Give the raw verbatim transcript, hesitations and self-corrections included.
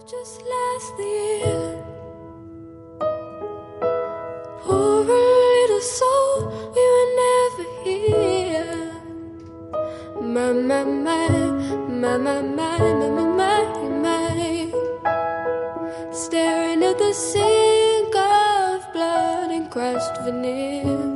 just last year. Poor little soul, we were never here. My, my, my, my, my, my, my, my, my, staring at the sink of blood and crushed veneer.